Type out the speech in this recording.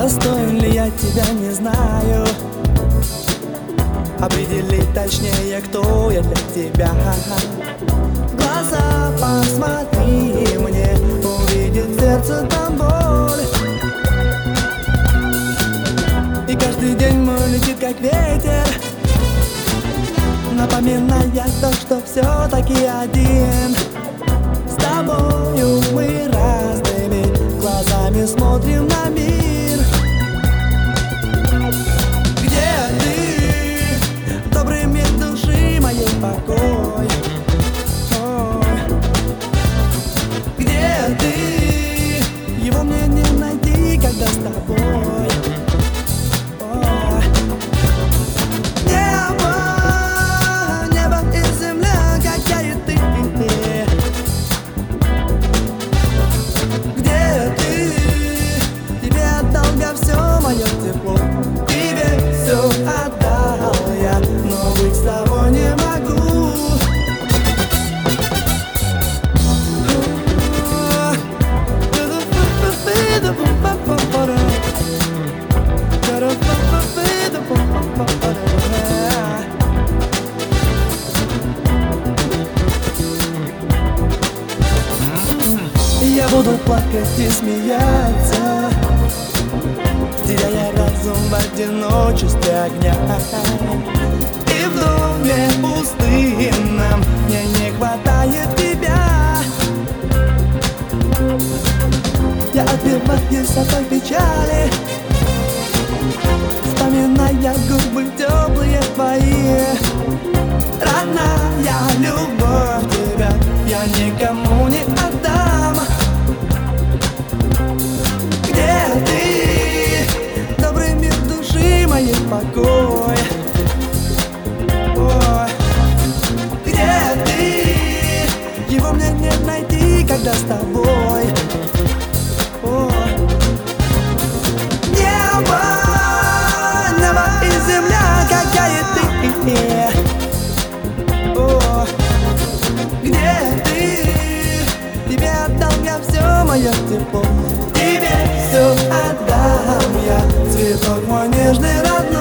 достоин ли я тебя, не знаю. Определить точнее, кто я для тебя. В глаза посмотри мне, увидит сердце там боль. И каждый день мой летит как ветер, напоминая то, что все-таки один. С тобою мы разными глазами смотрим на мир. Где ты, добрый мир души моей, покой? Ой. Где ты, его мне не найти, когда с тобой. Ой. Небо, небо и земля, как я и ты. Где ты, тебе отдал я все мое тепло, тебе все отдал я, но быть с тобой не могу. Я буду плакать и смеяться, теряя разум в одиночестве огня. И в доме пустынном мне не хватает тебя. Я отбиваюсь от той печали, вспоминая губы теплые твои. Родная любовь, тебя я никому не отдам. Где ты, добрый мир души моей, покой? Ой. Где ты, его мне не найти, когда с тобой. Ой. Небо, небо и земля, как я и ты. О, где ты, тебе отдал я все мое тепло, тебе все отдам я, цветок мой нежный, родной.